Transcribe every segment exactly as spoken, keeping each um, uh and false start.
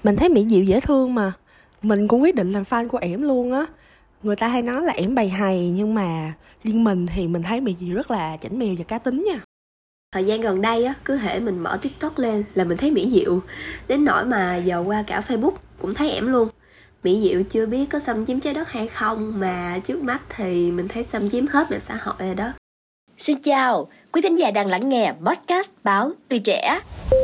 Mình thấy Mỹ Diệu dễ thương mà. Mình cũng quyết định làm fan của ẻm luôn á. Người ta hay nói là ẻm bày hày, nhưng mà riêng mình thì mình thấy Mỹ Diệu rất là chảnh mèo và cá tính nha. Thời gian gần đây á, cứ hễ mình mở TikTok lên là mình thấy Mỹ Diệu. Đến nỗi mà giờ qua cả Facebook cũng thấy ẻm luôn. Mỹ Diệu chưa biết có xâm chiếm trái đất hay không, mà trước mắt thì mình thấy xâm chiếm hết mạng xã hội rồi đó. Xin chào, quý thính giả đang lắng nghe podcast Báo Tuổi Trẻ.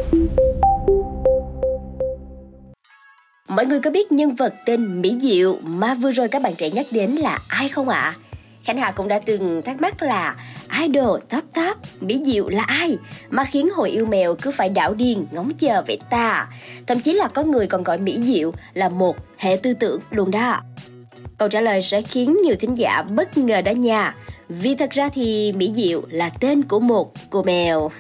Mọi người có biết nhân vật tên Mỹ Diệu mà vừa rồi các bạn trẻ nhắc đến là ai không ạ? À? Khánh Hà cũng đã từng thắc mắc là idol top top Mỹ Diệu là ai mà khiến hội yêu mèo cứ phải đảo điên ngóng chờ vậy ta. Thậm chí là có người còn gọi Mỹ Diệu là một hệ tư tưởng luôn đó. Câu trả lời sẽ khiến nhiều thính giả bất ngờ đó nha. Vì thật ra thì Mỹ Diệu là tên của một cô mèo.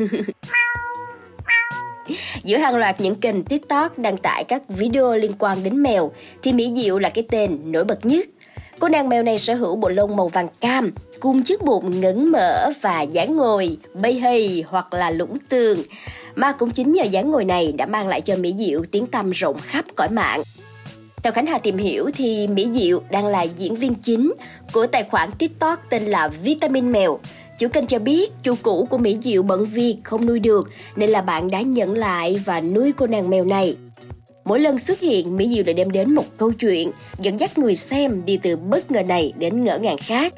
Giữa hàng loạt những kênh TikTok đăng tải các video liên quan đến mèo thì Mỹ Diệu là cái tên nổi bật nhất. Cô nàng mèo này sở hữu bộ lông màu vàng cam, cùng chiếc bụng ngấn mở và dáng ngồi bay hây hoặc là lũng tường. Mà cũng chính nhờ dáng ngồi này đã mang lại cho Mỹ Diệu tiếng tăm rộng khắp cõi mạng. Theo Khánh Hà tìm hiểu thì Mỹ Diệu đang là diễn viên chính của tài khoản TikTok tên là Vitamin Mèo. Chủ kênh cho biết chủ cũ của Mỹ Diệu bận việc không nuôi được nên là bạn đã nhận lại và nuôi cô nàng mèo này. Mỗi lần xuất hiện, Mỹ Diệu lại đem đến một câu chuyện, dẫn dắt người xem đi từ bất ngờ này đến ngỡ ngàng khác.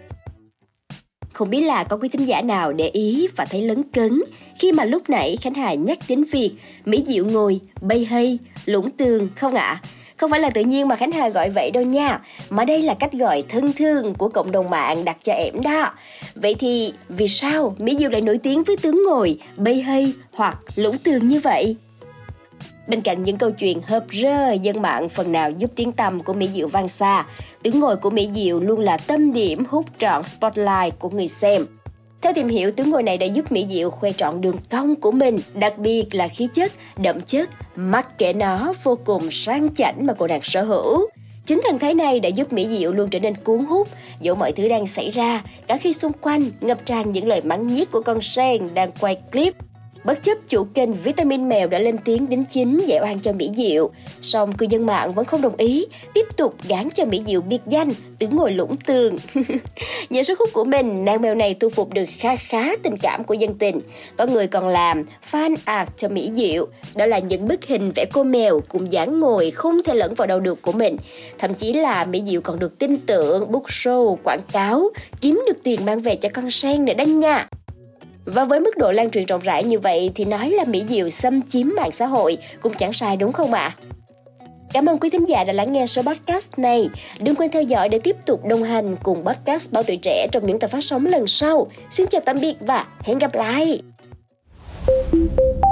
Không biết là có quý thính giả nào để ý và thấy lấn cấn khi mà lúc nãy Khánh Hà nhắc đến việc Mỹ Diệu ngồi, bay hay, lũng tường không ạ? À? Không phải là tự nhiên mà Khánh Hà gọi vậy đâu nha, mà đây là cách gọi thân thương của cộng đồng mạng đặt cho ẻm đó. Vậy thì vì sao Mỹ Diệu lại nổi tiếng với tướng ngồi, bay hay hoặc lũng tường như vậy? Bên cạnh những câu chuyện hợp rơ dân mạng phần nào giúp tiếng tăm của Mỹ Diệu vang xa, tướng ngồi của Mỹ Diệu luôn là tâm điểm hút trọn spotlight của người xem. Theo tìm hiểu, tướng ngồi này đã giúp Mỹ Diệu khoe trọn đường cong của mình, đặc biệt là khí chất, đậm chất, mặc kệ nó vô cùng sang chảnh mà cô nàng sở hữu. Chính thần thái này đã giúp Mỹ Diệu luôn trở nên cuốn hút dẫu mọi thứ đang xảy ra, cả khi xung quanh ngập tràn những lời mắng nhiếc của con sen đang quay clip. Bất chấp chủ kênh Vitamin Mèo đã lên tiếng đính chính giải oan cho Mỹ Diệu, song cư dân mạng vẫn không đồng ý, tiếp tục gán cho Mỹ Diệu biệt danh tướng ngồi lũng tường. Nhờ sức hút của mình, nàng mèo này thu phục được kha khá tình cảm của dân tình. Có người còn làm fan art cho Mỹ Diệu, đó là những bức hình vẽ cô mèo cùng dáng ngồi không thể lẫn vào đâu được của mình. Thậm chí là Mỹ Diệu còn được tin tưởng book show, quảng cáo, kiếm được tiền mang về cho con sen nữa đó nha. Và với mức độ lan truyền rộng rãi như vậy thì nói là Mỹ Diệu xâm chiếm mạng xã hội cũng chẳng sai đúng không ạ? À? Cảm ơn quý thính giả đã lắng nghe số podcast này. Đừng quên theo dõi để tiếp tục đồng hành cùng podcast Báo Tuổi Trẻ trong những tập phát sóng lần sau. Xin chào tạm biệt và hẹn gặp lại!